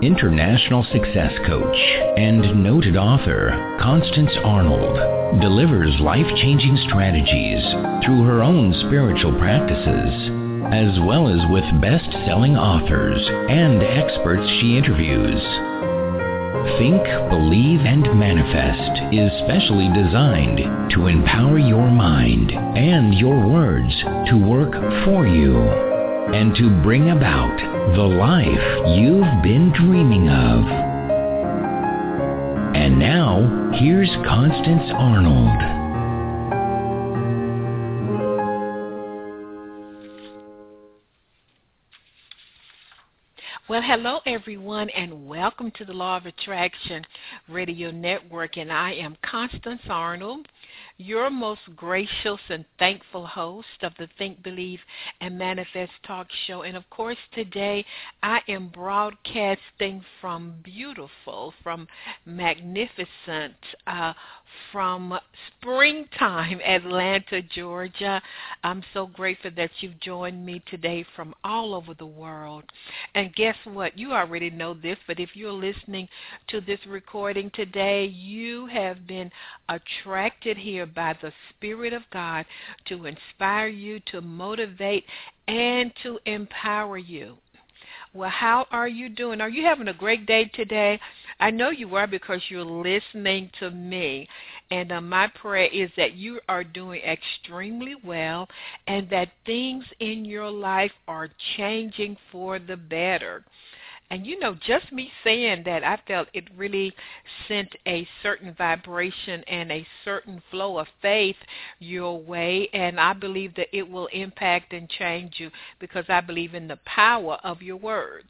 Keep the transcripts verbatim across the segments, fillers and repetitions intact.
international success coach and noted author, Constance Arnold delivers life-changing strategies through her own spiritual practices, as well as with best-selling authors and experts she interviews. Think, Believe, and Manifest is specially designed to empower your mind and your words to work for you and to bring about the life you've been dreaming of. And now, here's Constance Arnold. Well, hello, everyone, and welcome to the Law of Attraction Radio Network, and I am Constance Arnold, your most gracious and thankful host of the Think, Believe, and Manifest Talk Show. And, of course, today I am broadcasting from beautiful, from magnificent, uh, from springtime Atlanta, Georgia. I'm so grateful that you've joined me today from all over the world. And guess what? You already know this, but if you're listening to this recording today, you have been attracted here by the Spirit of God to inspire you, to motivate, and to empower you. Well, how are you doing? Are you having a great day today? I know you are because you're listening to me. And uh, my prayer is that you are doing extremely well and that things in your life are changing for the better. And, you know, just me saying that, I felt it really sent a certain vibration and a certain flow of faith your way. And I believe that it will impact and change you because I believe in the power of your words.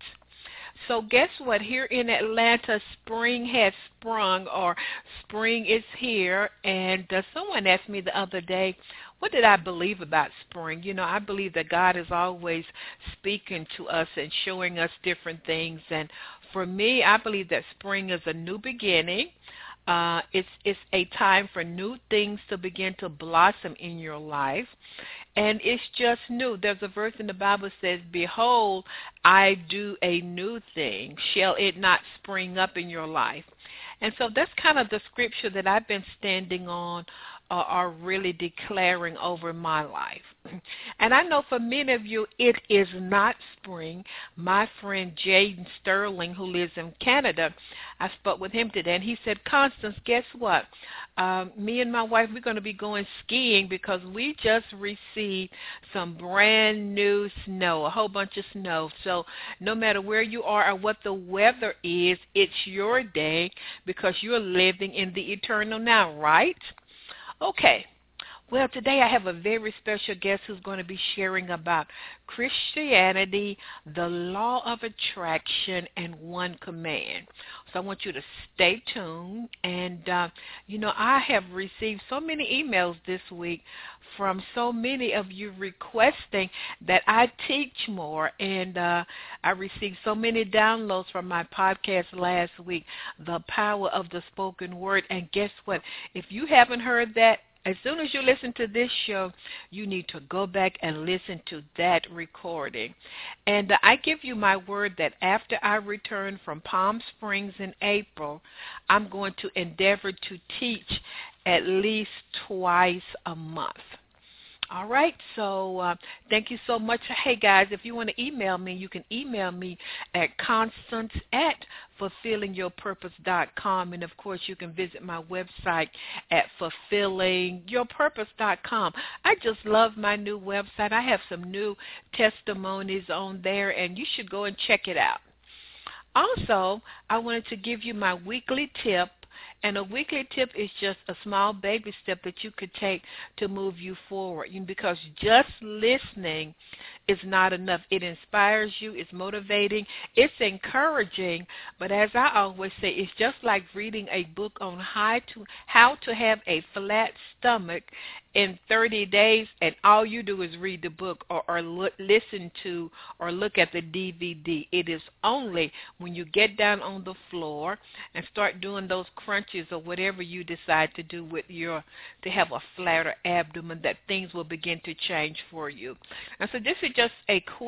So guess what? Here in Atlanta, spring has sprung, or spring is here. And uh, someone asked me the other day, what did I believe about spring? You know, I believe that God is always speaking to us and showing us different things. And for me, I believe that spring is a new beginning. Uh, it's it's a time for new things to begin to blossom in your life. And it's just new. There's a verse in the Bible that says, behold, I do a new thing. Shall it not spring up in your life? And so that's kind of the scripture that I've been standing on uh, are really declaring over my life. And I know for many of you, it is not spring. My friend Jaden Sterling, who lives in Canada, I spoke with him today, and he said, Constance, guess what? Um, me and my wife, we're going to be going skiing because we just received some brand new snow, a whole bunch of snow. So no matter where you are or what the weather is, it's your day because you're living in the eternal now, right? Okay. Well, today I have a very special guest who's going to be sharing about Christianity, the law of attraction, and one command. So I want you to stay tuned. And, uh, you know, I have received so many emails this week from so many of you requesting that I teach more. And uh, I received so many downloads from my podcast last week, The Power of the Spoken Word. And guess what? If you haven't heard that, as soon as you listen to this show, you need to go back and listen to that recording. And uh, I give you my word that after I return from Palm Springs in April, I'm going to endeavor to teach at least twice a month. All right, so uh, thank you so much. Hey, guys, if you want to email me, you can email me at constance at fulfilling your purpose dot com. And, of course, you can visit my website at fulfilling your purpose dot com. I just love my new website. I have some new testimonies on there, and you should go and check it out. Also, I wanted to give you my weekly tip. And a weekly tip is just a small baby step that you could take to move you forward. Because just listening is not enough. It inspires you. It's motivating. It's encouraging. But as I always say, it's just like reading a book on how to how to have a flat stomach in thirty days, and all you do is read the book or, or look, listen to or look at the D V D. It is only when you get down on the floor and start doing those crunches or whatever you decide to do with your, to have a flatter abdomen, that things will begin to change for you. And so this is just a quick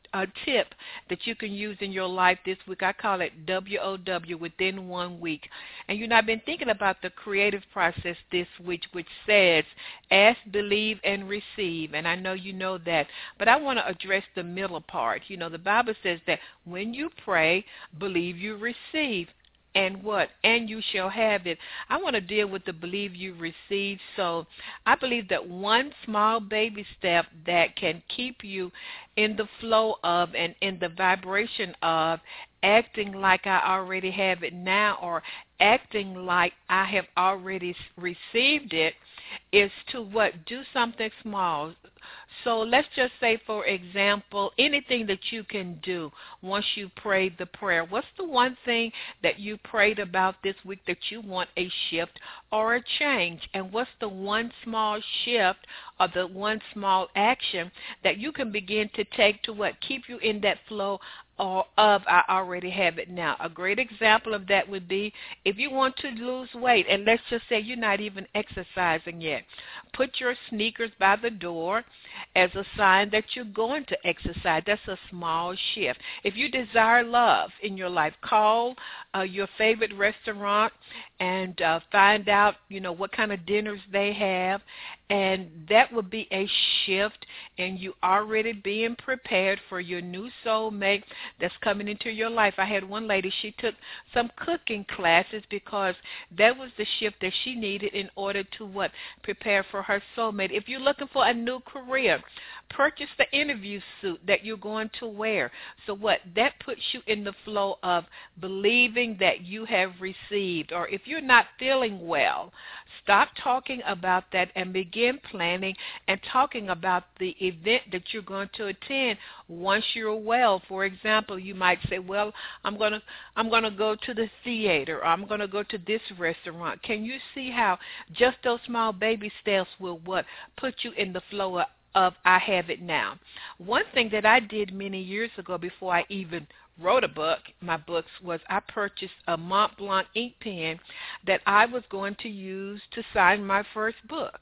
a tip that you can use in your life this week. I call it W O W, within one week. And, you know, I've been thinking about the creative process this week, which says ask, believe, and receive. And I know you know that. But I want to address the middle part. You know, the Bible says that when you pray, believe you receive. And what? And you shall have it. I want to deal with the believe you receive. So I believe that one small baby step that can keep you in the flow of and in the vibration of acting like I already have it now, or acting like I have already received it, is to what? Do something small. So let's just say, for example, anything that you can do once you prayed the prayer. What's the one thing that you prayed about this week that you want a shift or a change? And what's the one small shift or the one small action that you can begin to take to what? Keep you in that flow or of I already have it now. A great example of that would be if you want to lose weight, and let's just say you're not even exercising yet. Put your sneakers by the door as a sign that you're going to exercise. That's a small shift. If you desire love in your life, call uh, your favorite restaurant and uh, find out, you know, what kind of dinners they have, and that would be a shift in you already being prepared for your new soulmate that's coming into your life. I had one lady, she took some cooking classes because that was the shift that she needed in order to what? Prepare for her soulmate. If you're looking for a new career, purchase the interview suit that you're going to wear. So what? That puts you in the flow of believing that you have received. Or if you're not feeling well, stop talking about that and begin planning and talking about the event that you're going to attend once you're well. For example, you might say, well, I'm going to I'm going to go to the theater, or I'm going to go to this restaurant. Can you see how just those small baby steps will what? Put you in the flow of of I have it now. One thing that I did many years ago before I even wrote a book, my books, was I purchased a Mont Blanc ink pen that I was going to use to sign my first book.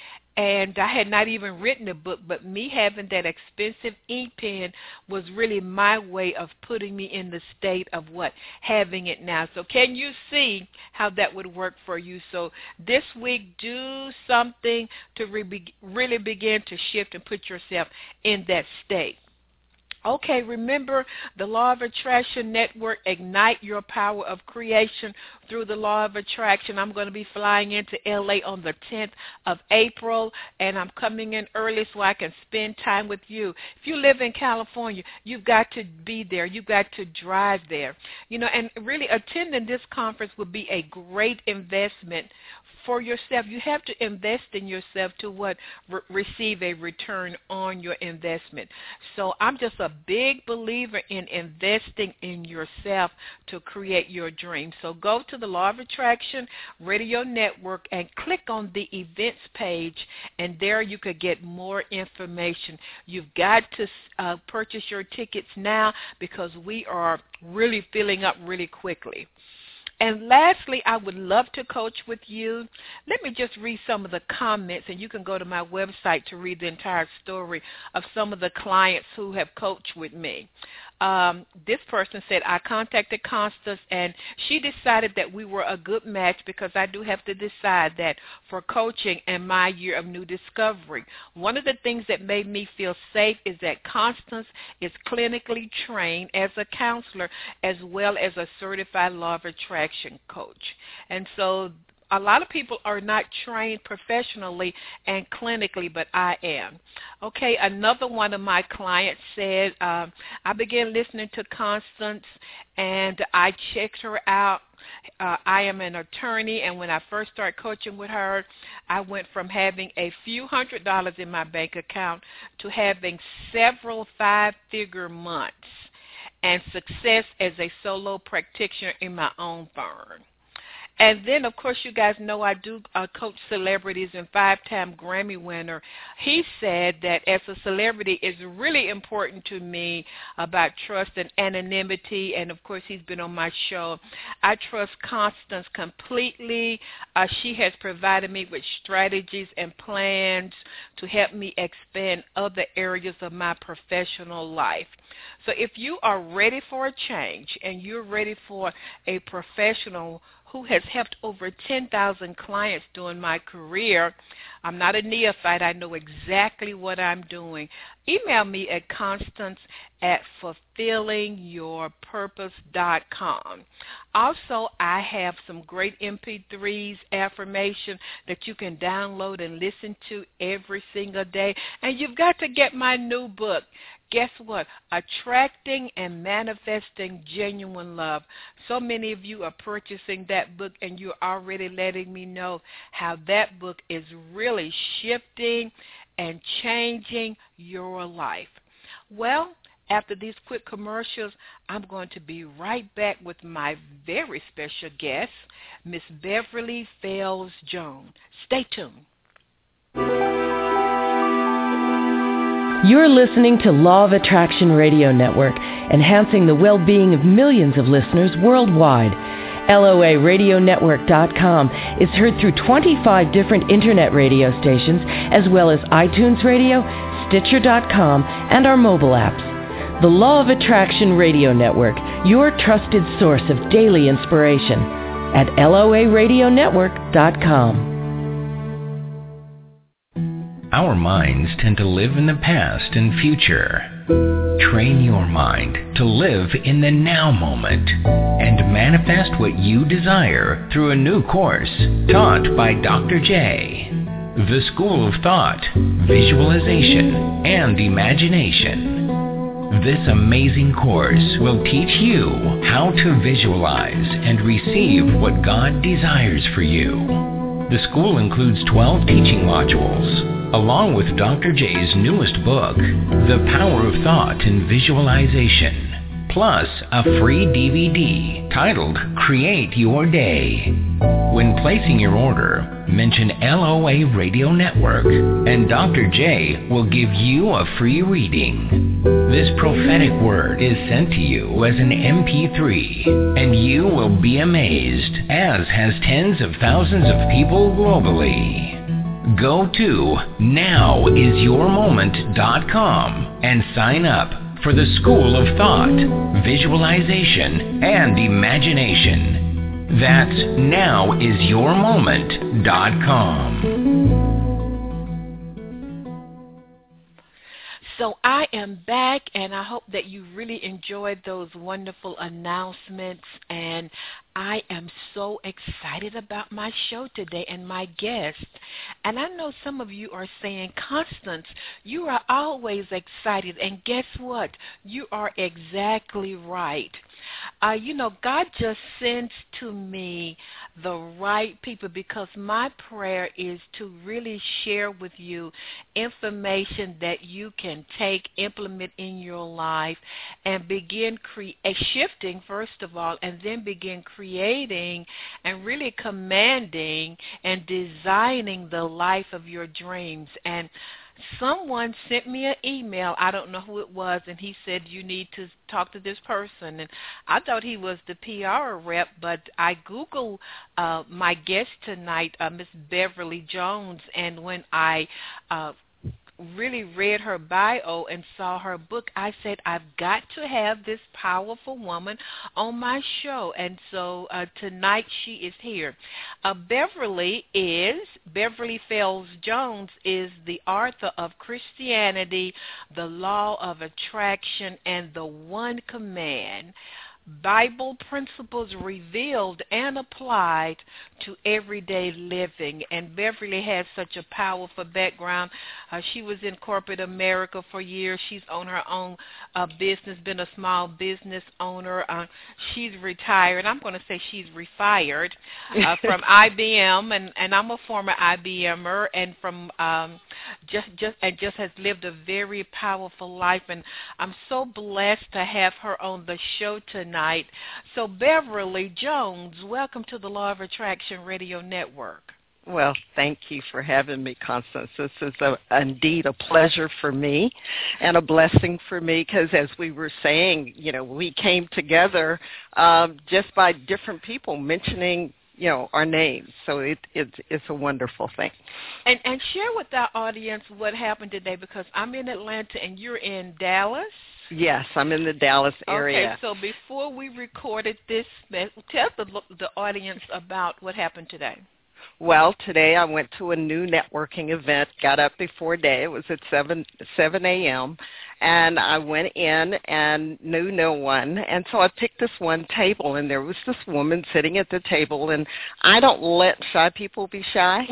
And I had not even written a book, but me having that expensive ink pen was really my way of putting me in the state of what? Having it now. So can you see how that would work for you? So this week, do something to re- really begin to shift and put yourself in that state. Okay, remember the Law of Attraction Network, ignite your power of creation through the Law of Attraction. I'm going to be flying into L A on the tenth of April, and I'm coming in early so I can spend time with you. If you live in California, you've got to be there. You've got to drive there. You know, and really attending this conference would be a great investment for yourself. You have to invest in yourself to what? Re- receive a return on your investment. So I'm just a big believer in investing in yourself to create your dream. So go to the Law of Attraction Radio Network and click on the events page, and there you could get more information. You've got to uh, purchase your tickets now because we are really filling up really quickly. And lastly, I would love to coach with you. Let me just read some of the comments, and you can go to my website to read the entire story of some of the clients who have coached with me. Um, this person said, I contacted Constance, and she decided that we were a good match because I do have to decide that for coaching and my year of new discovery. One of the things that made me feel safe is that Constance is clinically trained as a counselor as well as a certified law of attraction coach. And so a lot of people are not trained professionally and clinically, but I am. Okay, another one of my clients said, um, I began listening to Constance, and I checked her out. Uh, I am an attorney, and when I first started coaching with her, I went from having a few hundred dollars in my bank account to having several five-figure months and success as a solo practitioner in my own firm. And then, of course, you guys know I do uh, coach celebrities, and five-time Grammy winner. He said that as a celebrity, it's really important to me about trust and anonymity, and, of course, he's been on my show. I trust Constance completely. Uh, she has provided me with strategies and plans to help me expand other areas of my professional life. So if you are ready for a change and you're ready for a professional who has helped over ten thousand clients during my career, I'm not a neophyte. I know exactly what I'm doing. Email me at Constance at fulfilling your purpose dot com. Also, I have some great M P threes, affirmation that you can download and listen to every single day. And you've got to get my new book. Guess what? Attracting and Manifesting Genuine Love. So many of you are purchasing that book, and you're already letting me know how that book is really shifting and changing your life. Well, after these quick commercials, I'm going to be right back with my very special guest, Miss Beverly Fells Jones. Stay tuned. You're listening to Law of Attraction Radio Network, enhancing the well-being of millions of listeners worldwide. L O A radio network dot com is heard through twenty-five different internet radio stations, as well as iTunes Radio, Stitcher dot com, and our mobile apps. The Law of Attraction Radio Network, your trusted source of daily inspiration, at L O A radio network dot com. Our minds tend to live in the past and future. Train your mind to live in the now moment and manifest what you desire through a new course taught by Doctor J. The School of Thought, Visualization, and Imagination. This amazing course will teach you how to visualize and receive what God desires for you. The school includes twelve teaching modules, along with Doctor J's newest book, The Power of Thought and Visualization, plus a free D V D titled Create Your Day. When placing your order, mention L O A Radio Network, and Doctor J will give you a free reading. This prophetic word is sent to you as an M P three, and you will be amazed, as has tens of thousands of people globally. Go to now is your moment dot com and sign up for the School of Thought, Visualization, and Imagination. That's now is your moment dot com. So I am back, and I hope that you really enjoyed those wonderful announcements, and I am so excited about my show today and my guest. And I know some of you are saying, Constance, you are always excited, and guess what? You are exactly right. Uh, you know, God just sends to me the right people, because my prayer is to really share with you information that you can take, implement in your life, and begin cre- shifting, first of all, and then begin creating and really commanding and designing the life of your dreams. And someone sent me an email, I don't know who it was, and he said, you need to talk to this person. And I thought he was the P R rep, but I Googled uh, my guest tonight, uh, Miss Beverly Jones, and when I uh, really read her bio and saw her book, I said, I've got to have this powerful woman on my show. And so uh, tonight she is here. Uh, Beverly is, Beverly Fells Jones is the author of Christianity, the Law of Attraction, and the One Command. Bible principles revealed and applied to everyday living. And Beverly has such a powerful background. Uh, she was in corporate America for years. She's owned her own uh, business, been a small business owner. Uh, she's retired. I'm going to say she's refired uh, from I B M, and, and I'm a former I B M er, and from um, just just and just has lived a very powerful life. And I'm so blessed to have her on the show tonight. tonight. So Beverly Jones, welcome to the Law of Attraction Radio Network. Well, thank you for having me, Constance. This is a, indeed a pleasure for me and a blessing for me because, as we were saying, you know, we came together um, just by different people mentioning, you know, our names. So it, it, it's a wonderful thing. And, and share with our audience what happened today, because I'm in Atlanta and you're in Dallas. Yes, I'm in the Dallas area. Okay, so before we recorded this, tell the, the audience about what happened today. Well, today I went to a new networking event, got up before day. It was at seven a.m., and I went in and knew no one. And so I picked this one table, and there was this woman sitting at the table, and I don't let shy people be shy.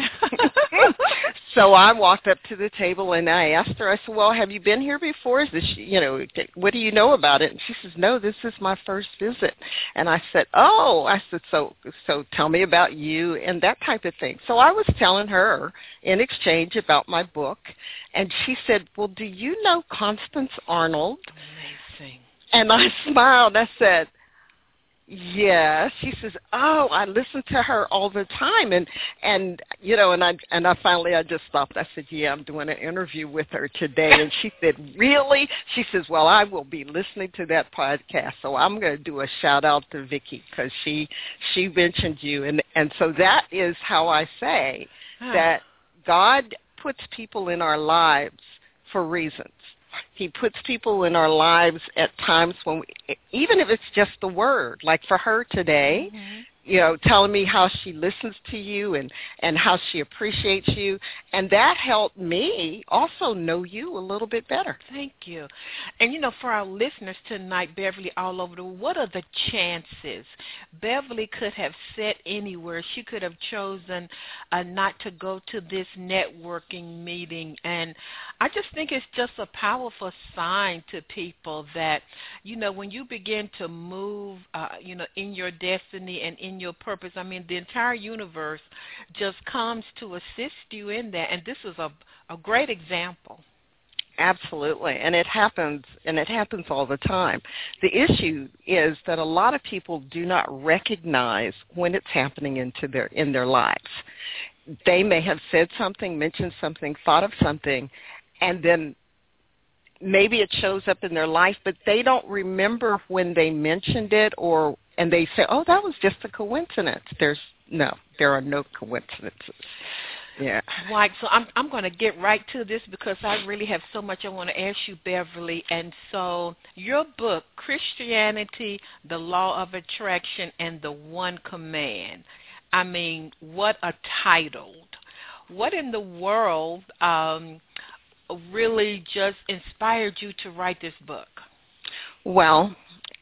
So I walked up to the table, and I asked her, I said, well, have you been here before? Is this, you know, what do you know about it? And she says, no, this is my first visit. And I said, oh, I said, so so tell me about you and that type of thing. So I was telling her in exchange about my book, and she said, well, do you know Constance Arnold? Amazing. And I smiled. I said, yes. She says, oh, I listen to her all the time. And, and you know, and I and I finally I just stopped. I said, yeah, I'm doing an interview with her today. And she said, really? She says, well, I will be listening to that podcast. So I'm going to do a shout out to Vicki because she she mentioned you. And, and so that is how I say that God puts people in our lives for reasons. He puts people in our lives at times when, we, even if it's just the word, like for her today, mm-hmm. you know, telling me how she listens to you and, and how she appreciates you. And that helped me also know you a little bit better. Thank you. And, you know, for our listeners tonight, Beverly, all over the world, what are the chances? Beverly could have sat anywhere. She could have chosen uh, not to go to this networking meeting. And I just think it's just a powerful sign to people that, you know, when you begin to move, uh, you know, in your destiny and in your purpose, I mean, the entire universe just comes to assist you in that. And this is a, a great example. Absolutely, and it happens, and it happens all the time. The issue is that a lot of people do not recognize when it's happening into their in their lives. They may have said something, mentioned something, thought of something, and then maybe it shows up in their life, but they don't remember when they mentioned it, or and they say, "Oh, that was just a coincidence." There's no, there are no coincidences. Yeah. Right. So I'm I'm going to get right to this because I really have so much I want to ask you, Beverly. And so your book, Christianity, the Law of Attraction, and the One Command. I mean, what a title. What in the world um, really just inspired you to write this book? Well,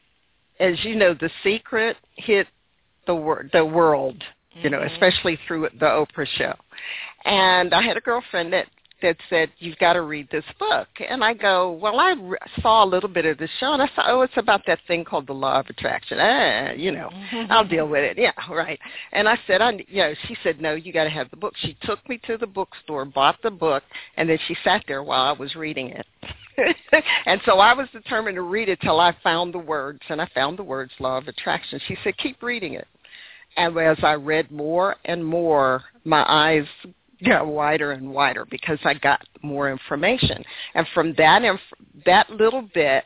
as you know, The Secret hit the wor- the world, you know, mm-hmm. especially through the Oprah show. And I had a girlfriend that, that said, you've got to read this book. And I go, well, I re- saw a little bit of the show, and I saw, oh, it's about that thing called the Law of Attraction. Ah, you know, I'll deal with it. Yeah, right. And I said, I, you know, she said, no, you got to have the book. She took me to the bookstore, bought the book, and then she sat there while I was reading it. And so I was determined to read it till I found the words, and I found the words Law of Attraction. She said, keep reading it. And as I read more and more, my eyes got wider and wider because I got more information. And from that inf- that little bit,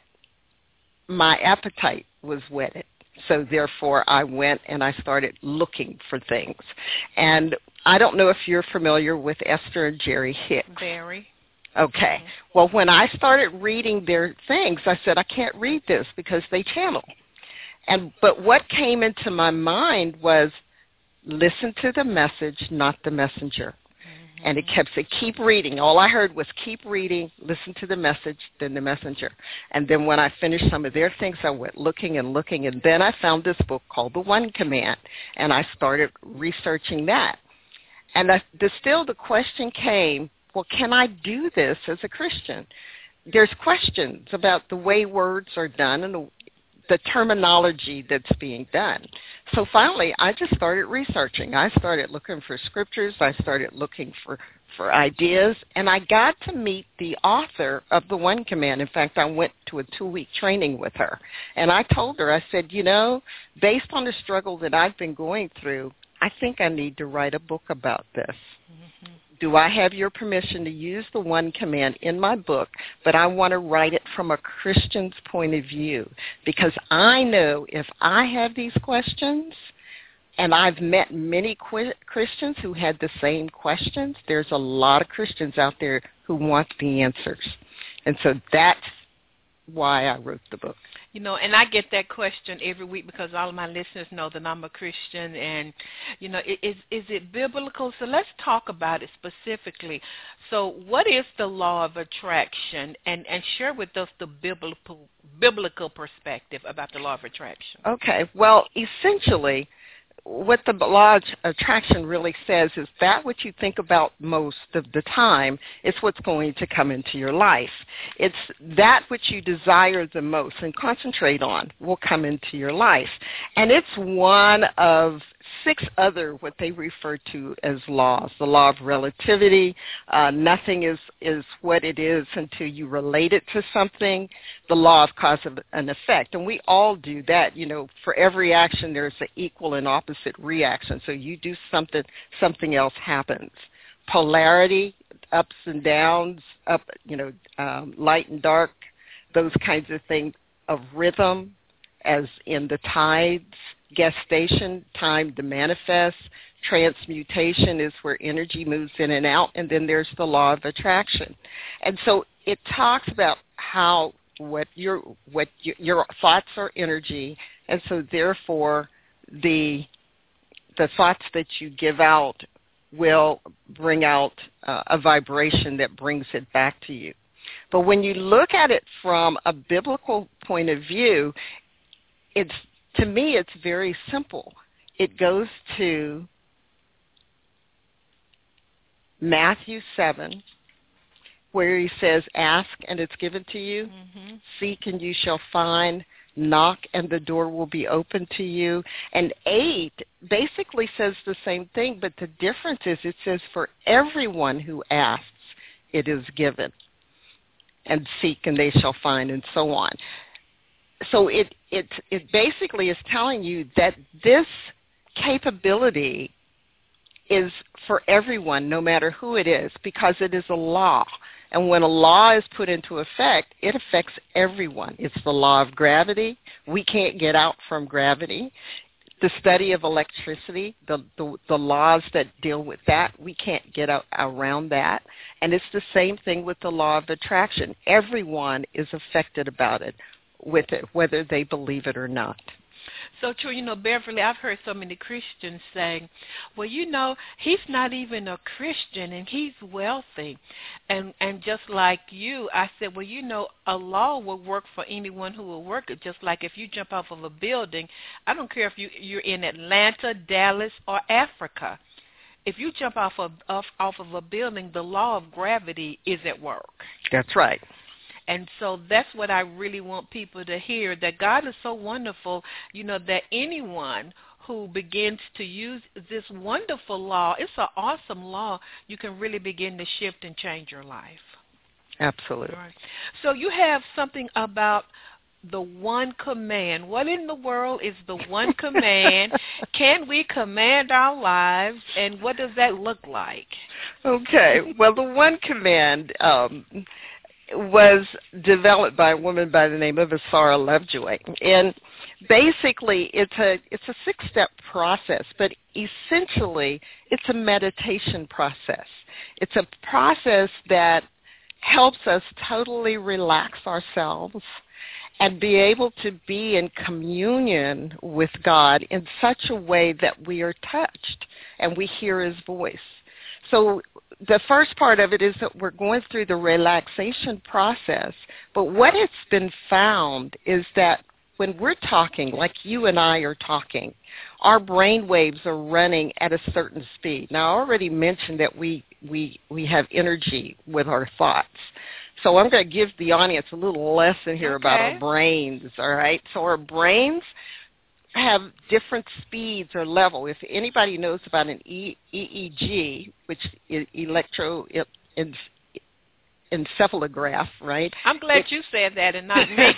my appetite was whetted. So therefore, I went and I started looking for things. And I don't know if you're familiar with Esther and Jerry Hicks. Very. Okay. Well, when I started reading their things, I said, I can't read this because they channel. And but what came into my mind was listen to the message, not the messenger. Mm-hmm. And it kept saying, keep reading. All I heard was keep reading, listen to the message, then the messenger. And then when I finished some of their things, I went looking and looking, and then I found this book called The One Command, and I started researching that. And I, the, still the question came, well, can I do this as a Christian? There's questions about the way words are done and the the terminology that's being done. So finally, I just started researching. I started looking for scriptures. I started looking for, for ideas, and I got to meet the author of the One Command. In fact, I went to a two-week training with her, and I told her, I said, you know, based on the struggle that I've been going through, I think I need to write a book about this. Mm-hmm. Do I have your permission to use the One Command in my book, but I want to write it from a Christian's point of view, because I know if I have these questions, and I've met many qu- Christians who had the same questions, there's a lot of Christians out there who want the answers. And so that's why I wrote the book. You know, and I get that question every week because all of my listeners know that I'm a Christian, and, you know, is, is it biblical? So let's talk about it specifically. So what is the law of attraction? And, and share with us the biblical, biblical perspective about the law of attraction. Okay. Well, essentially, what the law of attraction really says is that what you think about most of the time is what's going to come into your life. It's that which you desire the most and concentrate on will come into your life. And it's one of six other what they refer to as laws. The law of relativity, uh, nothing is, is what it is until you relate it to something. The law of cause and effect. And we all do that. You know, for every action there's an equal and opposite reaction. So you do something, something else happens. Polarity, ups and downs, up, you know, um, light and dark, those kinds of things. Of rhythm, as in the tides. Gestation, time to manifest. Transmutation is where energy moves in and out. And then there's the law of attraction. And so it talks about how what your what your, your thoughts are energy, and so therefore the the thoughts that you give out will bring out uh, a vibration that brings it back to you. But when you look at it from a biblical point of view, it's to me, it's very simple. It goes to Matthew seven, where he says, ask and it's given to you, mm-hmm. Seek and you shall find, knock and the door will be open to you. And eight basically says the same thing, but the difference is it says for everyone who asks, it is given. And seek and they shall find, and so on. So it, it, it basically is telling you that this capability is for everyone, no matter who it is, because it is a law. And when a law is put into effect, it affects everyone. It's the law of gravity. We can't get out from gravity. The study of electricity, the, the, the laws that deal with that, we can't get out, around that. And it's the same thing with the law of attraction. Everyone is affected about it, with it, whether they believe it or not. So true. You know, Beverly, I've heard so many Christians saying, well, you know, he's not even a Christian and he's wealthy. And and just like you, I said, well, you know, a law will work for anyone who will work it. Just like if you jump off of a building, I don't care if you, you're in Atlanta, Dallas, or Africa. If you jump off of, off, off of a building, the law of gravity is at work. That's right. And so that's what I really want people to hear, that God is so wonderful, you know, that anyone who begins to use this wonderful law, it's an awesome law, you can really begin to shift and change your life. Absolutely. Right. So you have something about the one command. What in the world is the one command? Can we command our lives, and what does that look like? Okay. Well, the one command um, was developed by a woman by the name of Asara Lovejoy. And basically it's a it's a six-step process, but essentially it's a meditation process. It's a process that helps us totally relax ourselves and be able to be in communion with God in such a way that we are touched and we hear his voice. So the first part of it is that we're going through the relaxation process, but what it's been found is that when we're talking, like you and I are talking, our brain waves are running at a certain speed. Now, I already mentioned that we, we, we have energy with our thoughts. So I'm going to give the audience a little lesson here okay. about our brains, all right? So our brains have different speeds or level. If anybody knows about an E E G, which is electro encephalograph, right? I'm glad it, you said that and not me.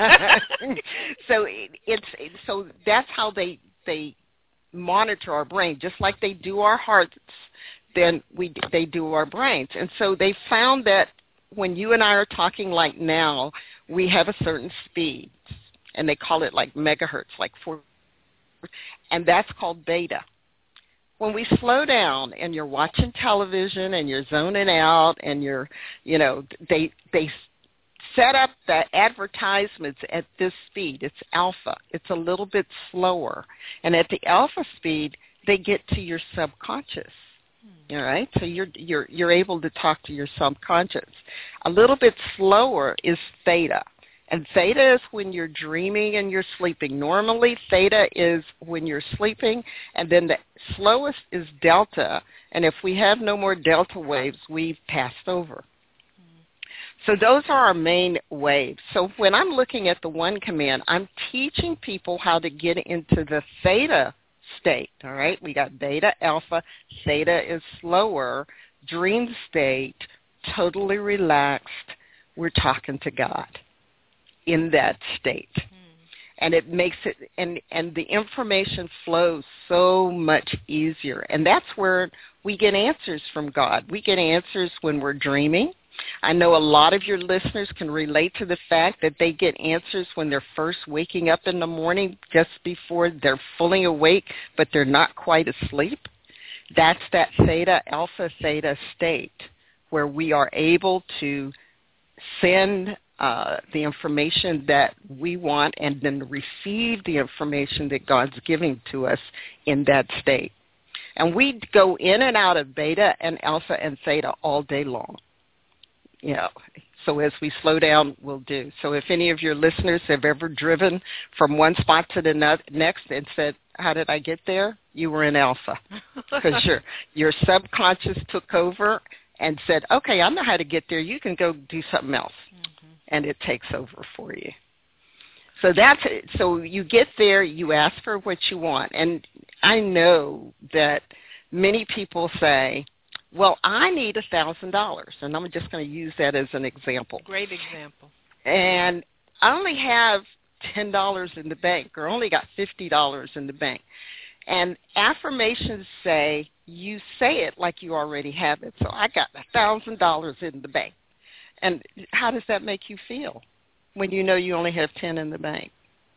so it, it's so that's how they they monitor our brain, just like they do our hearts. Then we they do our brains, and so they found that when you and I are talking like now, we have a certain speed, and they call it like megahertz, like four, and that's called beta. When we slow down and you're watching television and you're zoning out and you're, you know, they they set up the advertisements at this speed. It's alpha. It's a little bit slower, and at the alpha speed, they get to your subconscious. All right, so you're you're you're able to talk to your subconscious. A little bit slower is theta, and theta is when you're dreaming and you're sleeping. Normally, theta is when you're sleeping, and then the slowest is delta. And if we have no more delta waves, we've passed over. So those are our main waves. So when I'm looking at the one command, I'm teaching people how to get into the theta state, all right? We got beta, alpha. Theta is slower. Dream state, totally relaxed. We're talking to God in that state. Mm. And it makes it, and, and the information flows so much easier. And that's where we get answers from God. We get answers when we're dreaming. I know a lot of your listeners can relate to the fact that they get answers when they're first waking up in the morning, just before they're fully awake, but they're not quite asleep. That's that theta, alpha, theta state where we are able to send uh, the information that we want and then receive the information that God's giving to us in that state. And we go in and out of beta and alpha and theta all day long. You know, so as we slow down, we'll do. So if any of your listeners have ever driven from one spot to the next and said, how did I get there? You were in alpha because your, your subconscious took over and said, okay, I know how to get there. You can go do something else. Mm-hmm. And it takes over for you. So that's it. So you get there, you ask for what you want. And I know that many people say, well, I need one thousand dollars, and I'm just going to use that as an example. Great example. And I only have ten dollars in the bank, or only got fifty dollars in the bank. And affirmations say, you say it like you already have it. So I got one thousand dollars in the bank. And how does that make you feel when you know you only have ten in the bank?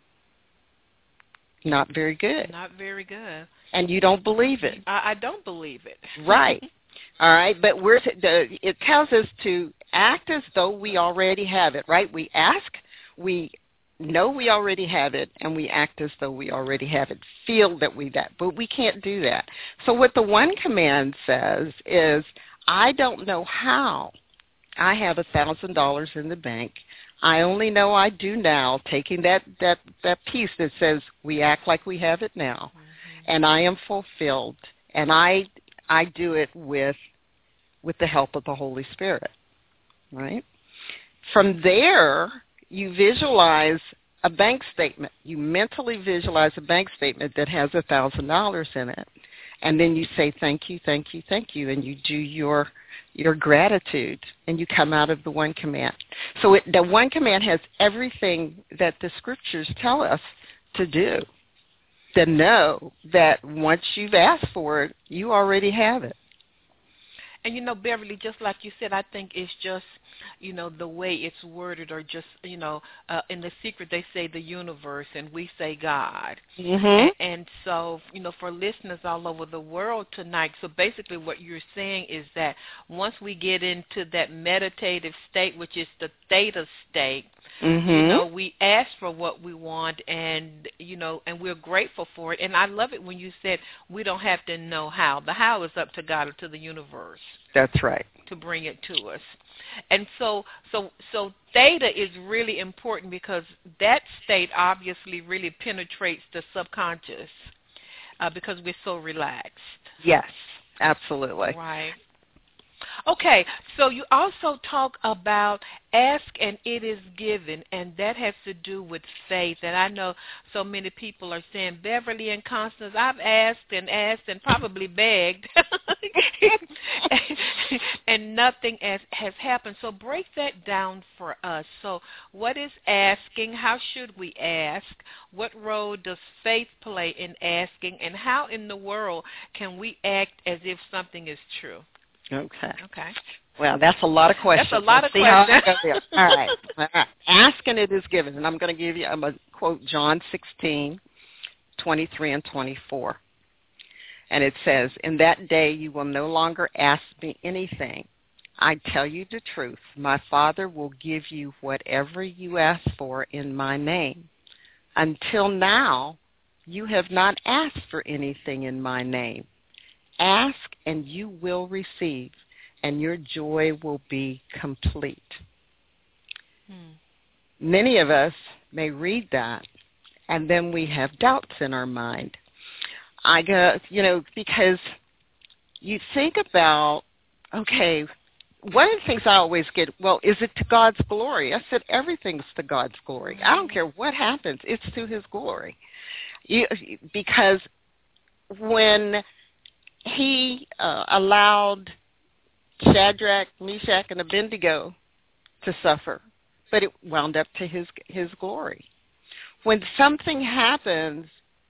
Not very good. Not very good. And you don't believe it. I, I don't believe it. Right. All right, but we're t- the, it tells us to act as though we already have it, right? We ask, we know we already have it, and we act as though we already have it, feel that we that, but we can't do that. So what the one command says is, I don't know how I have one thousand dollars in the bank. I only know I do now, taking that, that, that piece that says we act like we have it now, mm-hmm. and I am fulfilled, and I I do it with with the help of the Holy Spirit, right? From there, you visualize a bank statement. You mentally visualize a bank statement that has one thousand dollars in it, and then you say, thank you, thank you, thank you, and you do your your gratitude, and you come out of the one command. So it, the one command has everything that the scriptures tell us to do. To know that once you've asked for it, you already have it. And, you know, Beverly, just like you said, I think it's just, you know, the way it's worded, or just, you know, uh, in The Secret they say the universe and we say God. Mm-hmm. And, and so, you know, for listeners all over the world tonight, so basically what you're saying is that once we get into that meditative state, which is the theta state, mm-hmm. you know, we ask for what we want, and, you know, and we're grateful for it. And I love it when you said we don't have to know how. The how is up to God or to the universe. That's right. To bring it to us. And so so so theta is really important because that state obviously really penetrates the subconscious uh, because we're so relaxed. Yes, absolutely. Right. Okay, so you also talk about ask and it is given, and that has to do with faith. And I know so many people are saying, Beverly and Constance, I've asked and asked and probably begged, and nothing has, has happened. So break that down for us. So what is asking? How should we ask? What role does faith play in asking? And how in the world can we act as if something is true? Okay. Okay. Well, that's a lot of questions. That's a lot Let's of see questions. How I go there. All right. All right. Ask and it is given. And I'm going to give you, I'm going to quote John sixteen, twenty-three and twenty-four. And it says, in that day you will no longer ask me anything. I tell you the truth. My Father will give you whatever you ask for in my name. Until now, you have not asked for anything in my name. Ask and you will receive, and your joy will be complete. Hmm. Many of us may read that, and then we have doubts in our mind. I go, you know, because you think about, okay, one of the things I always get, well, is it to God's glory? I said, everything's to God's glory. I don't care what happens. It's to his glory. You, because when he uh, allowed Shadrach, Meshach, and Abednego to suffer, but it wound up to his his glory. When something happens,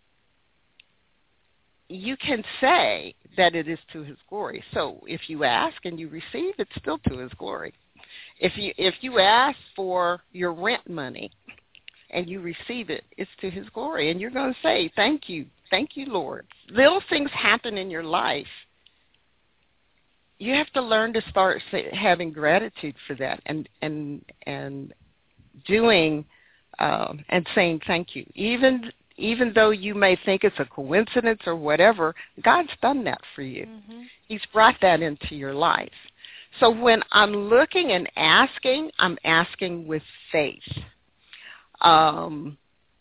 you can say that it is to his glory. So if you ask and you receive, it's still to his glory. If you if you ask for your rent money and you receive it, it's to his glory. And you're going to say, thank you. Thank you, Lord. Little things happen in your life. You have to learn to start say, having gratitude for that and and and doing um, and saying thank you. Even even though you may think it's a coincidence or whatever, God's done that for you. Mm-hmm. He's brought that into your life. So when I'm looking and asking, I'm asking with faith. Um,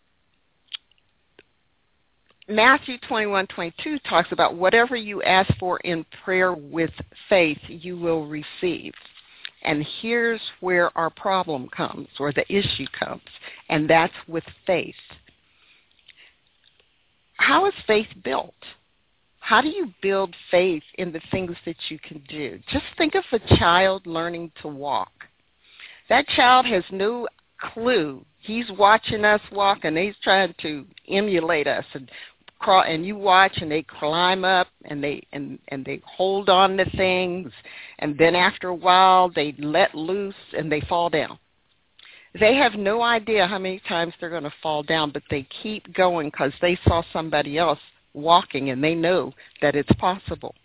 Matthew twenty-one twenty-two talks about whatever you ask for in prayer with faith, you will receive. And here's where our problem comes, or the issue comes, and that's with faith. How is faith built? How do you build faith in the things that you can do? Just think of a child learning to walk. That child has no clue. He's watching us walk, and he's trying to emulate us and crawl. And you watch, and they climb up, and they and and they hold on to things, and then after a while, they let loose, and they fall down. They have no idea how many times they're going to fall down, but they keep going because they saw somebody else walking, and they know that it's possible.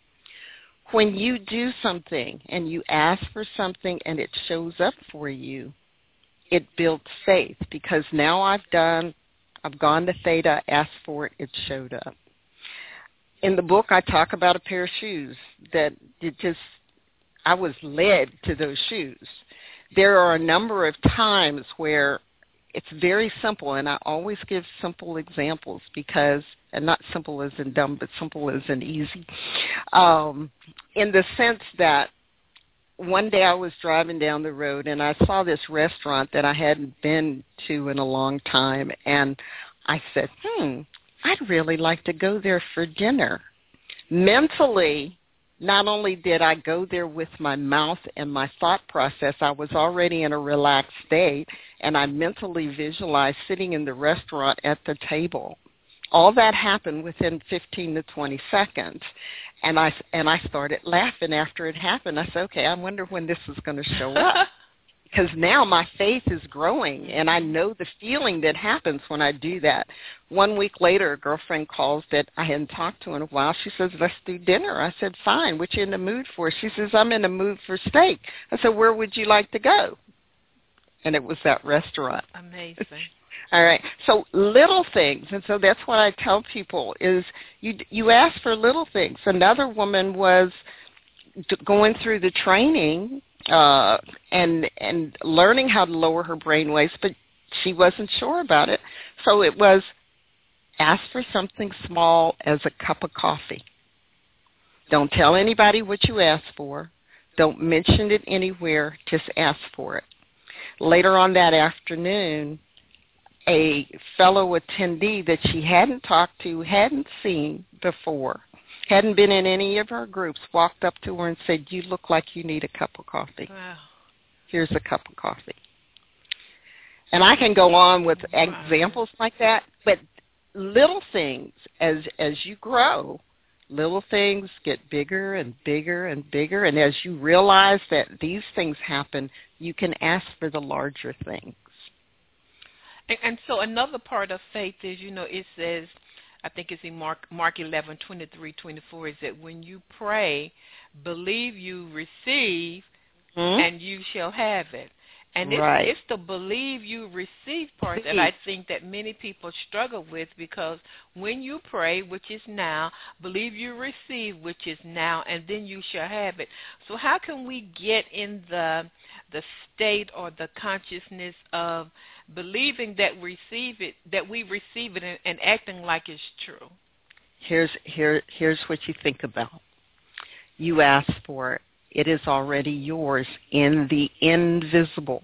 When you do something and you ask for something and it shows up for you, it builds faith, because now I've done, I've gone to theta, asked for it, it showed up. In the book, I talk about a pair of shoes that it just, I was led to those shoes. There are a number of times where it's very simple, and I always give simple examples because, and not simple as in dumb, but simple as in easy, um, in the sense that one day I was driving down the road, and I saw this restaurant that I hadn't been to in a long time, and I said, hmm, I'd really like to go there for dinner. Mentally, not only did I go there with my mouth and my thought process, I was already in a relaxed state, and I mentally visualized sitting in the restaurant at the table. All that happened within fifteen to twenty seconds, and I, and I started laughing after it happened. I said, okay, I wonder when this is going to show up, because now my faith is growing, and I know the feeling that happens when I do that. One week later, a girlfriend calls that I hadn't talked to in a while. She says, let's do dinner. I said, fine. What you in the mood for? She says, I'm in the mood for steak. I said, where would you like to go? And it was that restaurant. Amazing. All right. So little things, and so that's what I tell people is you you ask for little things. Another woman was going through the training uh, and and learning how to lower her brain waves, but she wasn't sure about it. So it was ask for something small as a cup of coffee. Don't tell anybody what you asked for. Don't mention it anywhere. Just ask for it. Later on that afternoon, a fellow attendee that she hadn't talked to, hadn't seen before, hadn't been in any of our groups, walked up to her and said, "You look like you need a cup of coffee. Wow. Here's a cup of coffee." And I can go on with Wow. examples like that, but little things, as as you grow, little things get bigger and bigger and bigger, and as you realize that these things happen, you can ask for the larger things. And, and so another part of faith is, you know, it says, I think it's in Mark Mark eleven, twenty-three, twenty-four, is that when you pray, believe you receive, Hmm? and you shall have it. And it's, Right. it's the believe you receive part that I think that many people struggle with, because when you pray, which is now, believe you receive, which is now, and then you shall have it. So how can we get in the the state or the consciousness of believing that receive it, that we receive it, and, and acting like it's true? Here's here here's what you think about. You ask for it. It is already yours in the invisible.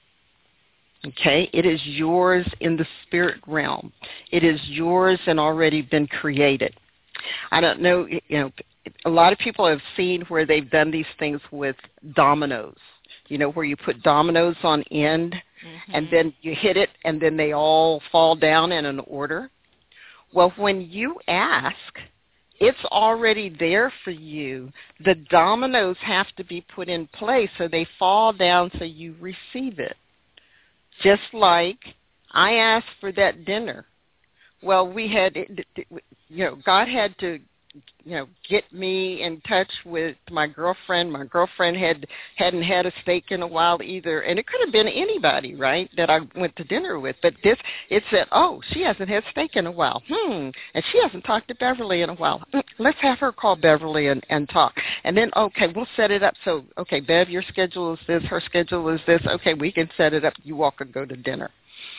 Okay? It is yours in the spirit realm. It is yours and already been created. I don't know, you know, a lot of people have seen where they've done these things with dominoes, you know, where you put dominoes on end, mm-hmm. and then you hit it and then they all fall down in an order. Well, when you ask, it's already there for you. The dominoes have to be put in place so they fall down so you receive it. Just like I asked for that dinner. Well, we had, you know, God had to, you know, get me in touch with my girlfriend. My girlfriend had, hadn't had a steak in a while either. And it could have been anybody, right, that I went to dinner with. But this, it said, oh, she hasn't had steak in a while. Hmm. And she hasn't talked to Beverly in a while. Let's have her call Beverly and, and talk. And then, okay, we'll set it up. So, okay, Bev, your schedule is this. Her schedule is this. Okay, we can set it up. You all can go to dinner.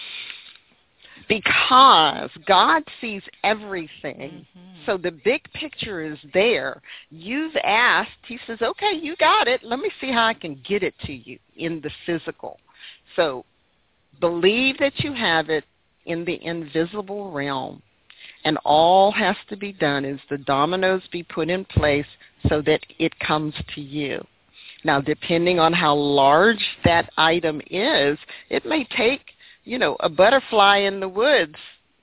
Because God sees everything, mm-hmm. so the big picture is there. You've asked, he says, okay, you got it. Let me see how I can get it to you in the physical. So believe that you have it in the invisible realm, and all has to be done is the dominoes be put in place so that it comes to you. Now, depending on how large that item is, it may take, you know, a butterfly in the woods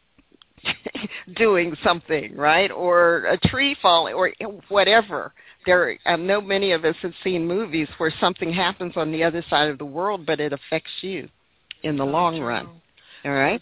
doing something, right? Or a tree falling, or whatever. There, I know many of us have seen movies where something happens on the other side of the world, but it affects you in the oh, long true. run. All right?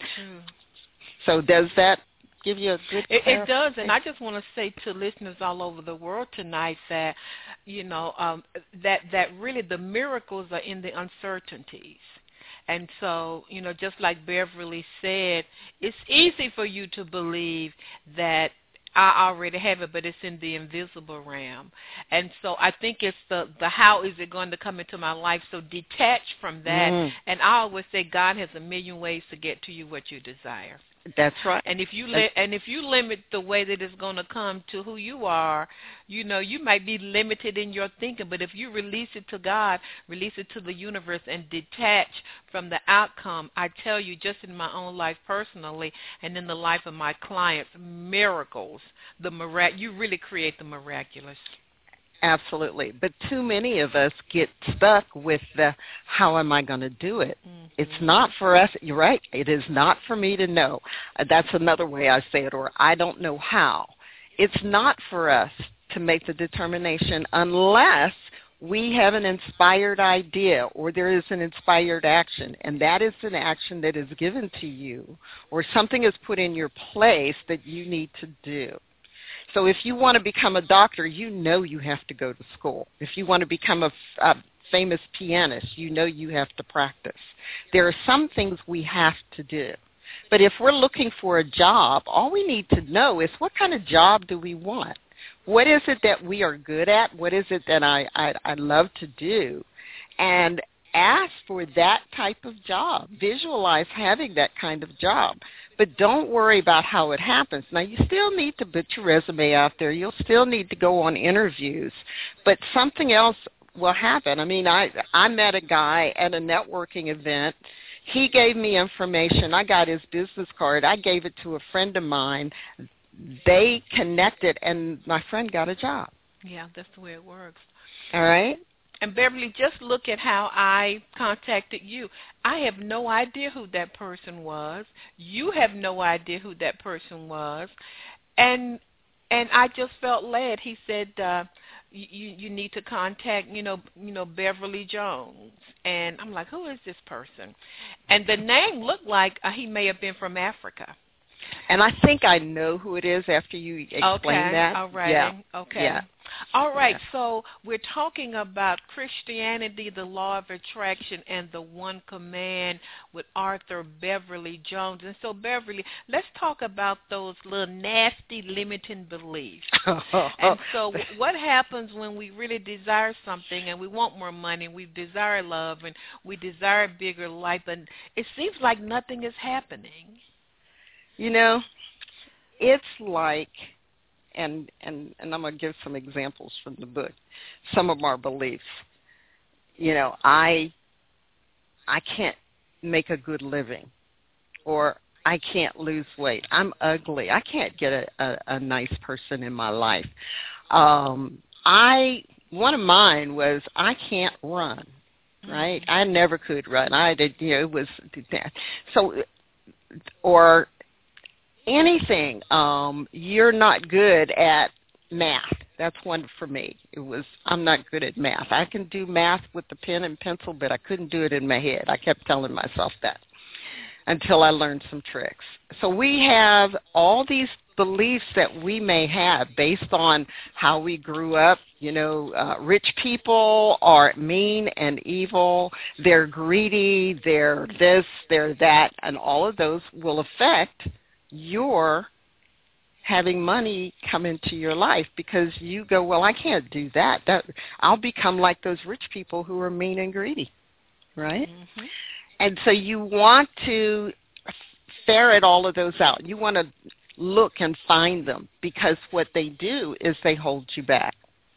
So does that give you a good it, it does, and I just want to say to listeners all over the world tonight that, you know, um, that, that really the miracles are in the uncertainties. And so, you know, just like Beverly said, it's easy for you to believe that I already have it, but it's in the invisible realm. And so I think it's the, the how is it going to come into my life. So detach from that. Mm. And I always say God has a million ways to get to you what you desire. That's right. And if you li- and if you limit the way that it's going to come to who you are, you know, you might be limited in your thinking. But if you release it to God, release it to the universe, and detach from the outcome, I tell you, just in my own life personally, and in the life of my clients, miracles, the mirac- you really create the miraculous. Absolutely. But too many of us get stuck with the, how am I going to do it? Mm-hmm. It's not for us. You're right. It is not for me to know. Uh, that's another way I say it, or I don't know how. It's not for us to make the determination unless we have an inspired idea or there is an inspired action, and that is an action that is given to you or something is put in your place that you need to do. So if you want to become a doctor, you know you have to go to school. If you want to become a, a famous pianist, you know you have to practice. There are some things we have to do. But if we're looking for a job, all we need to know is what kind of job do we want? What is it that we are good at? What is it that I, I, I love to do? And ask for that type of job. Visualize having that kind of job. But don't worry about how it happens. Now, you still need to put your resume out there. You'll still need to go on interviews. But something else will happen. I mean, I I met a guy at a networking event. He gave me information. I got his business card. I gave it to a friend of mine. They connected, and my friend got a job. Yeah, that's the way it works. All right? And Beverly, just look at how I contacted you. I have no idea who that person was. You have no idea who that person was. And and I just felt led. He said, uh, you you need to contact, you know, you know, Beverly Jones. And I'm like, who is this person? And the name looked like uh, he may have been from Africa. And I think I know who it is after you explain okay, that. All right. Yeah. Okay. Yeah. All right. Yeah. So we're talking about Christianity, the law of attraction, and the one command with Arthur Beverly Jones. And so, Beverly, let's talk about those little nasty limiting beliefs. And so what happens when we really desire something and we want more money, we desire love, and we desire a bigger life, and it seems like nothing is happening? You know, it's like, and, and, and I'm going to give some examples from the book, some of our beliefs. You know, I I can't make a good living, or I can't lose weight. I'm ugly. I can't get a, a, a nice person in my life. Um, I one of mine was I can't run, right? I never could run. I did, you know, it was so, or anything. Um, you're not good at math. That's one for me. It was, I'm not good at math. I can do math with the pen and pencil, but I couldn't do it in my head. I kept telling myself that until I learned some tricks. So we have all these beliefs that we may have based on how we grew up. You know, uh, rich people are mean and evil. They're greedy. They're this, they're that, and all of those will affect your having money come into your life, because you go, well, I can't do that. That I'll become like those rich people who are mean and greedy, right? Mm-hmm. And so you want to ferret all of those out. You want to look and find them, because what they do is they hold you back.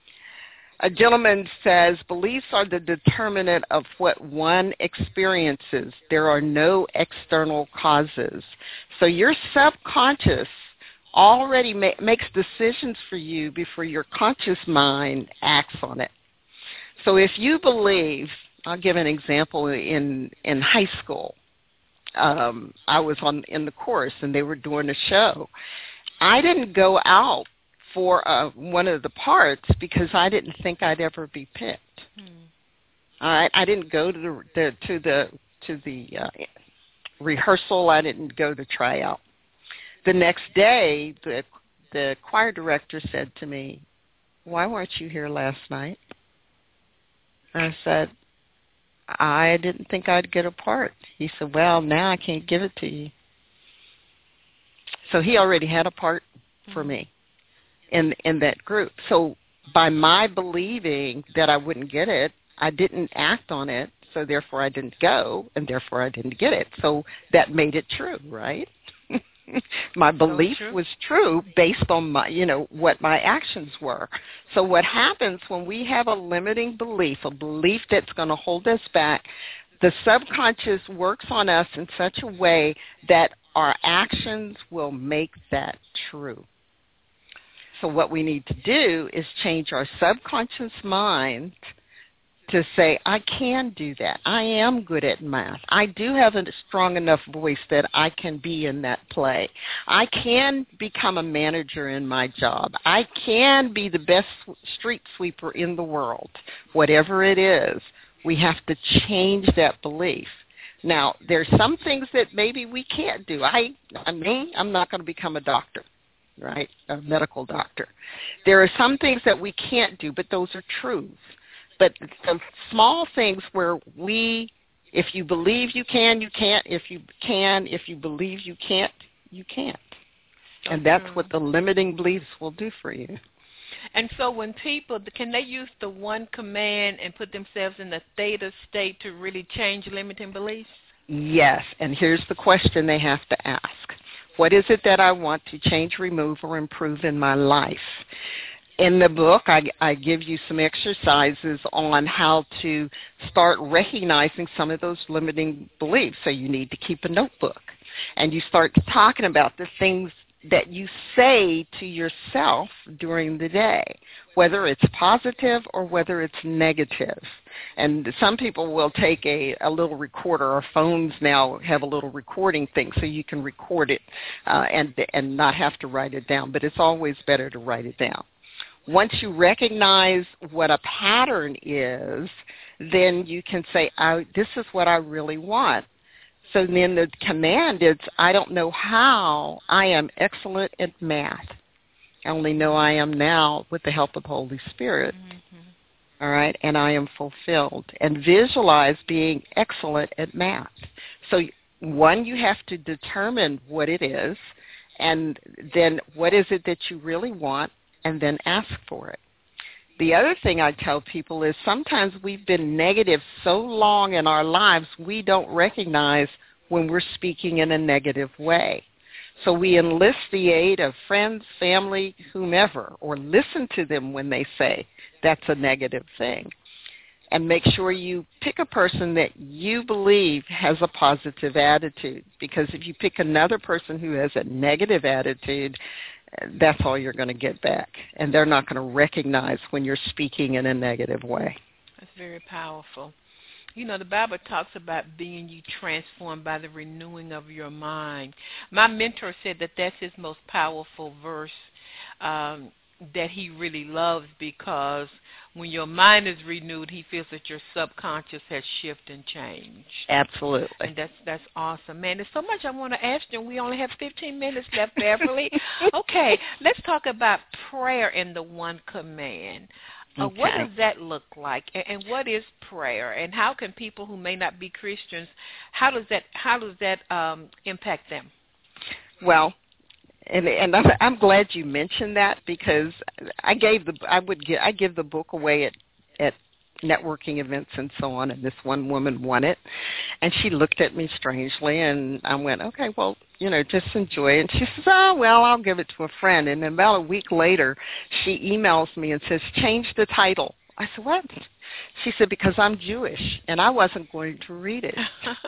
A gentleman says, beliefs are the determinant of what one experiences. There are no external causes. So your subconscious already ma- makes decisions for you before your conscious mind acts on it. So if you believe, I'll give an example. In, in high school, um, I was on in the chorus, and they were doing a show. I didn't go out for uh, one of the parts because I didn't think I'd ever be picked. Hmm. All right, I didn't go to the, the to the to the uh, rehearsal. I didn't go to try out. The next day, the the choir director said to me, "Why weren't you here last night?" I said, "I didn't think I'd get a part." He said, "Well, now I can't give it to you." So he already had a part for me in in that group. So by my believing that I wouldn't get it, I didn't act on it, so therefore I didn't go, and therefore I didn't get it. So that made it true, right? My belief so true. was true based on my, you know, what my actions were. So what happens when we have a limiting belief, a belief that's going to hold us back, the subconscious works on us in such a way that our actions will make that true. So what we need to do is change our subconscious mind to say, I can do that. I am good at math. I do have a strong enough voice that I can be in that play. I can become a manager in my job. I can be the best street sweeper in the world. Whatever it is, we have to change that belief. Now, there's some things that maybe we can't do. I, I mean, I'm not going to become a doctor, right, a medical doctor. There are some things that we can't do, but those are truths. But the small things where we, if you believe you can, you can't. If you can, if you believe you can't, you can't. So and that's true. What the limiting beliefs will do for you. And so when people, can they use the one command and put themselves in the theta state to really change limiting beliefs? Yes, and here's the question they have to ask. What is it that I want to change, remove, or improve in my life? in the book, I, I give you some exercises on how to start recognizing some of those limiting beliefs. So you need to keep a notebook, and you start talking about the things that you say to yourself during the day, whether it's positive or whether it's negative. And some people will take a, a little recorder. Our phones now have a little recording thing so you can record it uh, and, and not have to write it down, but it's always better to write it down. Once you recognize what a pattern is, then you can say, oh, this is what I really want. So then the command is, I don't know how. I am excellent at math. I only know I am now with the help of the Holy Spirit. Mm-hmm. All right? And I am fulfilled. And visualize being excellent at math. So one, you have to determine what it is, and then what is it that you really want, and then ask for it. The other thing I tell people is sometimes we've been negative so long in our lives we don't recognize when we're speaking in a negative way. So we enlist the aid of friends, family, whomever, or listen to them when they say that's a negative thing. And make sure you pick a person that you believe has a positive attitude, because if you pick another person who has a negative attitude, that's all you're going to get back. And they're not going to recognize when you're speaking in a negative way. That's very powerful. You know, the Bible talks about being you transformed by the renewing of your mind. My mentor said that that's his most powerful verse um, that he really loves, because when your mind is renewed, he feels that your subconscious has shifted and changed. Absolutely. And that's that's awesome. Man, there's so much I want to ask you, and we only have fifteen minutes left, Beverly. Okay, let's talk about prayer and the one command. Uh, okay. What does that look like, and, and what is prayer, and how can people who may not be Christians, how does that how does that um, impact them? Well, And, and I'm, I'm glad you mentioned that, because I gave the I would get I give the book away at at networking events and so on, and this one woman won it, and she looked at me strangely, and I went, okay, well, you know, just enjoy it. And she says, oh, well, I'll give it to a friend. And then about a week later, she emails me and says, change the title. I said, what? She said, because I'm Jewish, and I wasn't going to read it.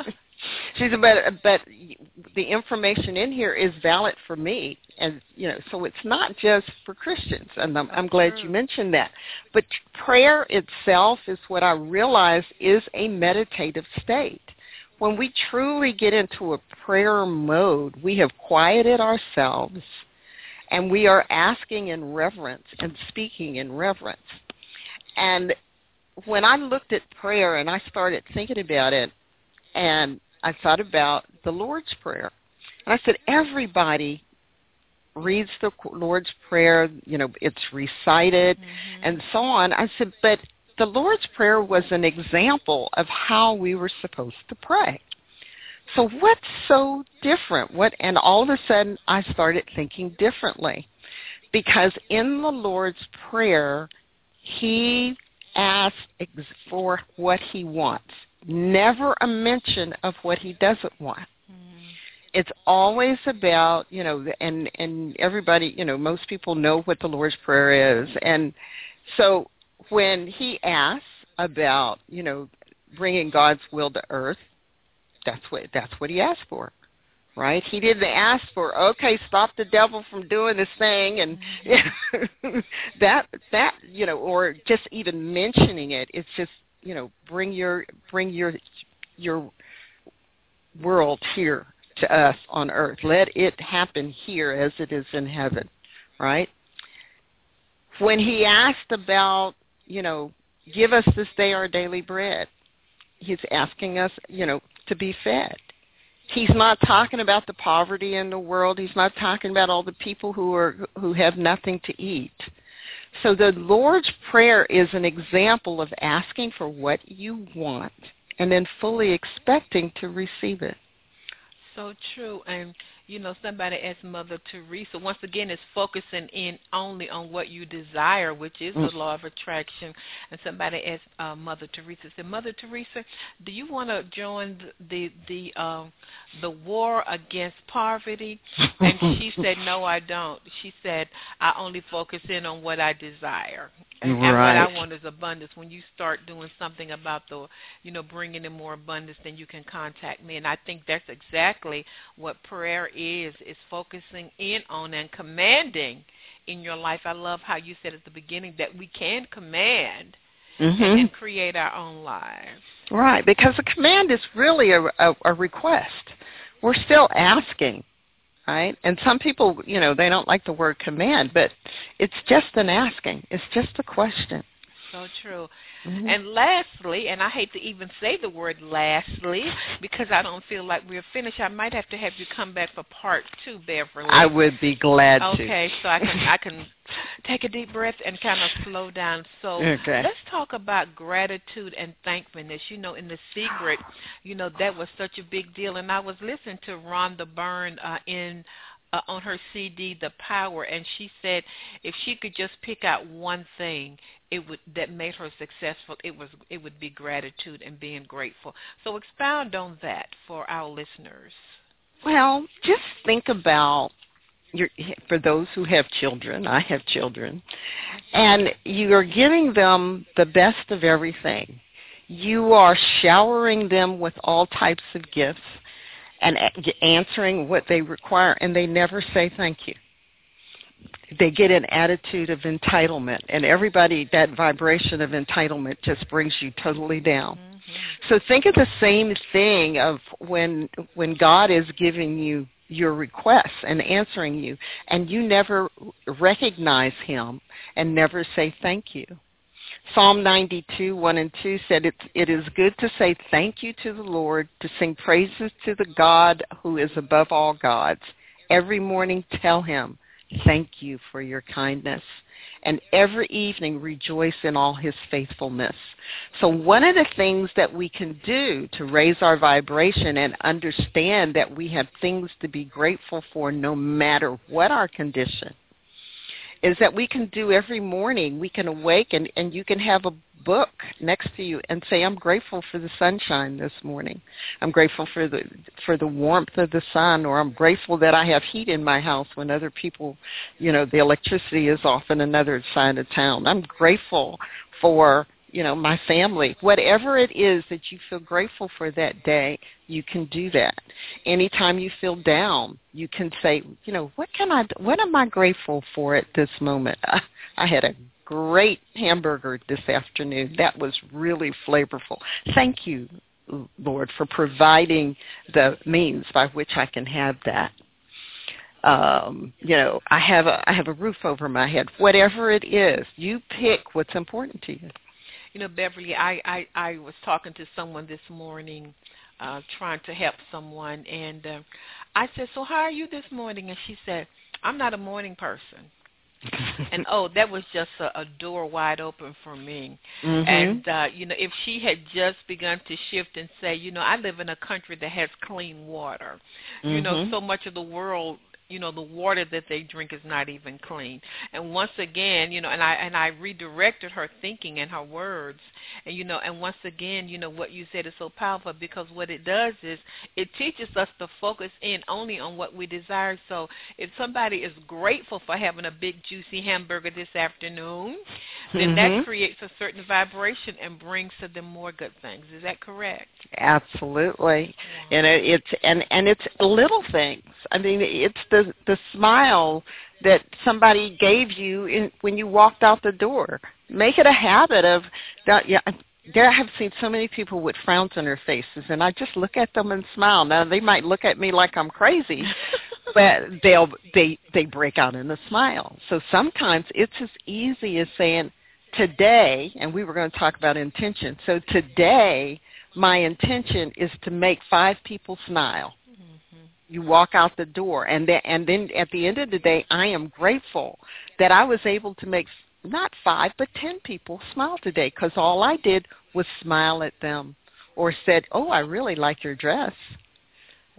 She said, but, but the information in here is valid for me, and you know, so it's not just for Christians, and I'm, I'm glad you mentioned that. But prayer itself is what I realize is a meditative state. When we truly get into a prayer mode, we have quieted ourselves, and we are asking in reverence and speaking in reverence. And when I looked at prayer and I started thinking about it, and I thought about the Lord's Prayer. And I said, everybody reads the Lord's Prayer, you know, it's recited mm-hmm. and so on. I said, but the Lord's Prayer was an example of how we were supposed to pray. So what's so different? What? And all of a sudden, I started thinking differently. Because in the Lord's Prayer, he asks for what he wants. Never a mention of what he doesn't want. Mm. It's always about, you know, and, and everybody, you know, most people know what the Lord's Prayer is. And so when he asks about, you know, bringing God's will to earth, that's what that's what he asked for, right? He didn't ask for, okay, stop the devil from doing this thing, and mm-hmm. that, that, you know, or just even mentioning it. It's just, you know, bring your bring your your world here to us on earth. Let it happen here as it is in heaven, right? When he asked about, you know, give us this day our daily bread, he's asking us, you know, to be fed. He's not talking about the poverty in the world. He's not talking about all the people who are who have nothing to eat. So the Lord's Prayer is an example of asking for what you want and then fully expecting to receive it. So true. And, you know, somebody as Mother Teresa, once again, is focusing in only on what you desire, which is the law of attraction. And somebody as uh, Mother Teresa said, Mother Teresa, do you want to join the the um, the war against poverty? And she said, no, I don't. She said, I only focus in on what I desire. And, right. and what I want is abundance. When you start doing something about the, you know, bringing in more abundance, then you can contact me. And I think that's exactly what prayer is, is focusing in on and commanding in your life. I love how you said at the beginning that we can command mm-hmm. and, and create our own lives. Right, because a command is really a, a, a request. We're still asking. Right? And some people, you know, they don't like the word command, but it's just an asking. It's just a question. So true. Mm-hmm. And lastly, and I hate to even say the word lastly because I don't feel like we're finished. I might have to have you come back for part two, Beverly. I would be glad okay, to. Okay, so I can I can take a deep breath and kind of slow down. So okay. let's talk about gratitude and thankfulness. You know, in The Secret, you know, that was such a big deal. And I was listening to Rhonda Byrne uh, in Uh, on her C D, The Power, and she said if she could just pick out one thing it would that made her successful, it was it would be gratitude and being grateful. So expound on that for our listeners. Well, just think about your, for those who have children, I have children, and you are giving them the best of everything. You are showering them with all types of gifts and answering what they require, and they never say thank you. They get an attitude of entitlement, and everybody, that vibration of entitlement just brings you totally down. Mm-hmm. So think of the same thing of when when God is giving you your requests and answering you, and you never recognize him and never say thank you. Psalm ninety-two, one and two said, it, it is good to say thank you to the Lord, to sing praises to the God who is above all gods. Every morning tell him, thank you for your kindness. And every evening rejoice in all his faithfulness. So one of the things that we can do to raise our vibration and understand that we have things to be grateful for no matter what our condition is that we can do every morning. We can awake and, and you can have a book next to you and say, I'm grateful for the sunshine this morning. I'm grateful for the for the warmth of the sun, or I'm grateful that I have heat in my house when other people, you know, the electricity is off in another side of town. I'm grateful for, you know, my family. Whatever it is that you feel grateful for that day, you can do that. Anytime you feel down, you can say, you know, what can I, what am I grateful for at this moment? I, I had a great hamburger this afternoon. That was really flavorful. Thank you, Lord, for providing the means by which I can have that. Um, you know, I have a, I have a roof over my head. Whatever it is, you pick what's important to you. You know, Beverly, I, I, I was talking to someone this morning uh, trying to help someone, and uh, I said, so how are you this morning? And she said, I'm not a morning person. And, oh, that was just a, a door wide open for me. Mm-hmm. And, uh, you know, if she had just begun to shift and say, you know, I live in a country that has clean water. Mm-hmm. You know, so much of the world, you know, the water that they drink is not even clean. And once again, you know, and I and I redirected her thinking and her words. And, you know, and once again, you know, what you said is so powerful, because what it does is it teaches us to focus in only on what we desire. So if somebody is grateful for having a big, juicy hamburger this afternoon, then mm-hmm. that creates a certain vibration and brings to them more good things. Is that correct? Absolutely. Yeah. And it, it's and, and it's little things. I mean, it's the the smile that somebody gave you in, when you walked out the door. Make it a habit of that. Yeah, there I have seen so many people with frowns on their faces, and I just look at them and smile. Now they might look at me like I'm crazy, but they'll they they break out in a smile. So sometimes it's as easy as saying, today, and we were going to talk about intention. So today, my intention is to make five people smile. You walk out the door, and then, and then at the end of the day, I am grateful that I was able to make not five, but ten people smile today, because all I did was smile at them or said, oh, I really like your dress.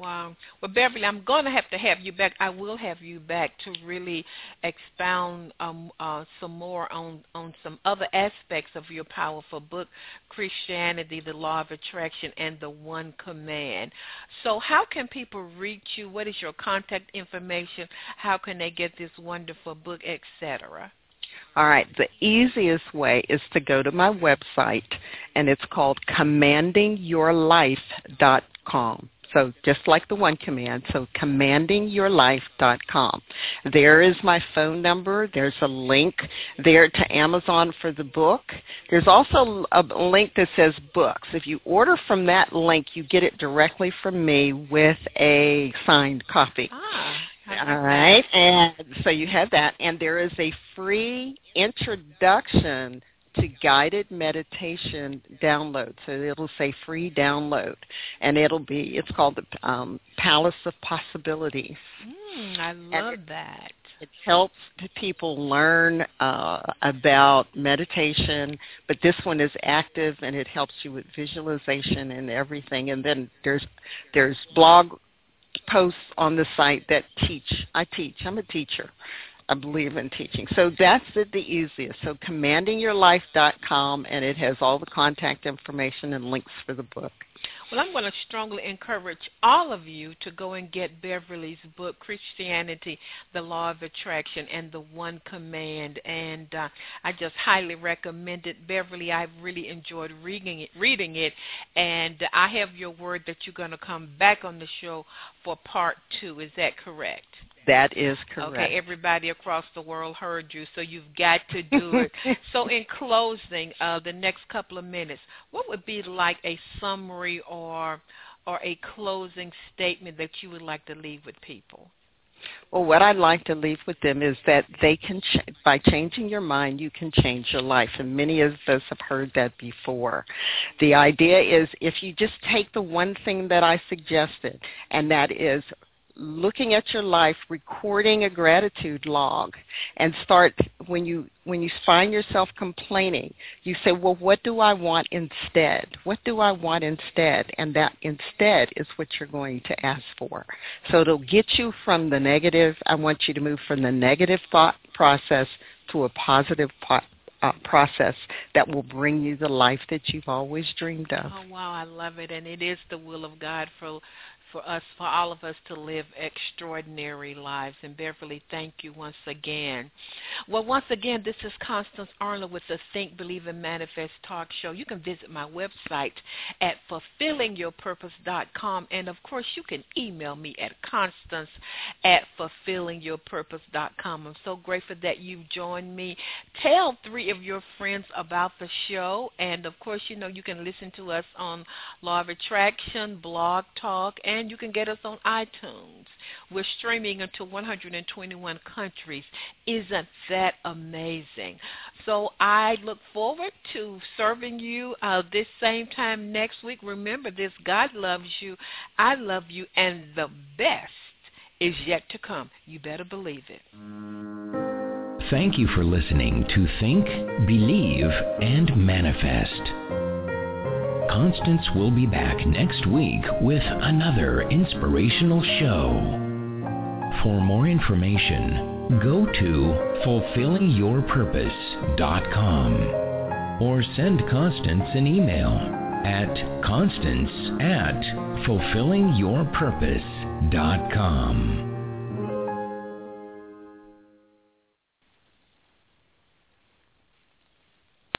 Wow. Well, Beverly, I'm going to have to have you back. I will have you back to really expound um, uh, some more on, on some other aspects of your powerful book, Christianity, the Law of Attraction, and the One Command. So how can people reach you? What is your contact information? How can they get this wonderful book, et cetera? All right. The easiest way is to go to my website, and it's called commanding your life dot com. So just like the one command, so commanding your life dot com. There is my phone number. There's a link there to Amazon for the book. There's also a link that says books. If you order from that link, you get it directly from me with a signed copy. Ah. All right, and so you have that, and there is a free introduction to guided meditation download. So it'll say free download, and it'll be, it's called the um, Palace of Possibilities. Mm, I love it, that. It helps people learn uh, about meditation, but this one is active, and it helps you with visualization and everything. And then there's there's blog posts on the site that teach. I teach. I'm a teacher. I believe in teaching. So that's the, the easiest. So commanding your life dot com, and it has all the contact information and links for the book. Well, I'm going to strongly encourage all of you to go and get Beverly's book, Christianity, the Law of Attraction, and the One Command. And uh, I just highly recommend it. Beverly, I've really enjoyed reading it, reading it, and I have your word that you're going to come back on the show for part two. Is that correct? That is correct. Okay, everybody across the world heard you, so you've got to do it. So in closing, uh, the next couple of minutes, what would be like a summary or or a closing statement that you would like to leave with people? Well, what I'd like to leave with them is that they can, ch- by changing your mind, you can change your life. And many of us have heard that before. The idea is if you just take the one thing that I suggested, and that is looking at your life, recording a gratitude log, and start when you when you find yourself complaining, you say, well, what do I want instead? What do I want instead? And that instead is what you're going to ask for. So it'll get you from the negative. I want you to move from the negative thought process to a positive po- uh, process that will bring you the life that you've always dreamed of. Oh, wow, I love it. And it is the will of God for for us, for all of us to live extraordinary lives. And Beverly, thank you once again. Well, once again, this is Constance Arnold with the Think, Believe, and Manifest Talk Show. You can visit my website at fulfilling your purpose dot com. And, of course, you can email me at constance at fulfilling your purpose dot com. I'm so grateful that you've joined me. Tell three of your friends about the show. And, of course, you know, you can listen to us on Law of Attraction, Blog Talk, and you can get us on iTunes. We're streaming into one hundred twenty-one countries. Isn't that amazing? So I look forward to serving you uh, this same time next week. Remember this, God loves you, I love you, and the best is yet to come. You better believe it. Thank you for listening to Think, Believe, and Manifest. Constance will be back next week with another inspirational show. For more information, go to fulfilling your purpose dot com or send Constance an email at constance at fulfilling your purpose dot com.